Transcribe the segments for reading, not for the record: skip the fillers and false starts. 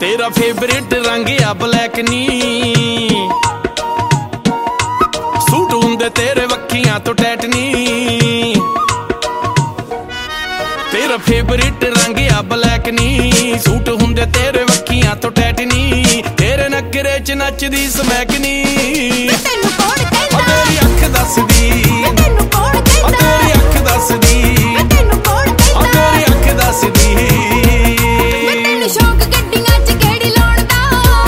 तेरा फेवरेट रंग आ ब्लैक नी, सूट हुंदे तेरे वक्खियां तो टैट नी। तेरा फेवरेट रंग आ ब्लैक नी, सूट हुंदे तेरे वक्खियां तो टैट नी। तेरे नखरे च नचदी समैक नी, तैनू कौन कहंदा तेरी अख दसदी, तैनू कौन कहंदा तेरी अख दसदी, तैनू कौन कहंदा तेरी अख दसदी। तैनू शौक गड्डियां च गेड़ी लाउण दा,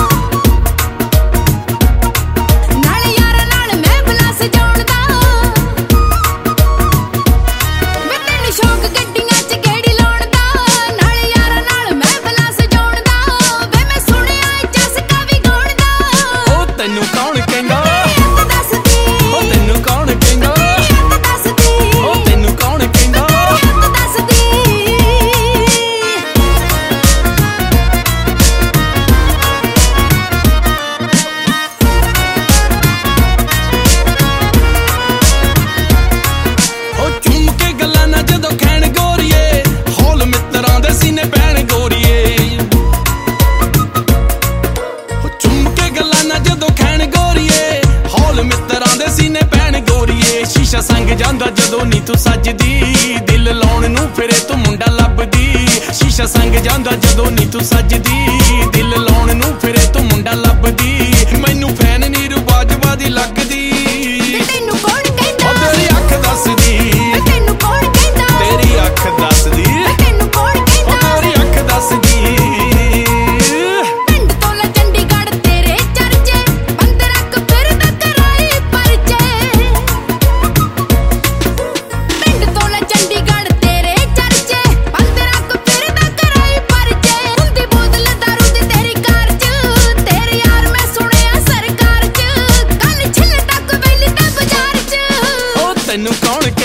नाल यारां नाल महफिलां सजाउण दा। वे तैनू शौक गड्डियां च गेड़ी लाउण दा, नाल यारां नाल महफिलां सजाउण दा। वे मैं सुणिया चस्का भी गाउण दा। ओ तैनू कौन कहंदा, अख दसदी, ओ तैनू कौन कहंदा, अख दसदी, ओ तैनू कौन कहंदा। अख दसदी। ओ चुम के गल्लां ना जदों खैण गोरीए, हौल मित्तरां दे सीने पैण गोरीए। ओ चुम के गल्लां ना जदों खैण गोरीए, हौल मित्तरां दे सीने पैण गोरीए। शीशा संग जांदा जदों नी तू सजदी, दिल लाउण नूं फिरे तू मुंडा लभदी। शीशा संग जांदा जदों नी तू सजदी, दिल लाउण नूं फिरे तू मुंडा लभदी। मैनू फैन नीरू बाजवा दी लगदी, तैनू कौन कहंदा, ओ तेरी अख दसदी, तैनू कौन कहंदा, तेरी अख दसदी, तैनू कौन ओ कहंदा। तेरी अख दसदी। पिंड तो ले चंडीगढ़ तेरे चर्चे, बंद रख फिरदा कराई परचे। पिंड तो ले चंडीगढ़ तेरे चर्चे, बंद रख फिरदा कराई परचे। हुंदी बोतल दारू दी तेरी कार च, तेरे यार मैं सुणिया सरकार च। गल छिल तक वेली ते बाजार च। ओ तैनू कौन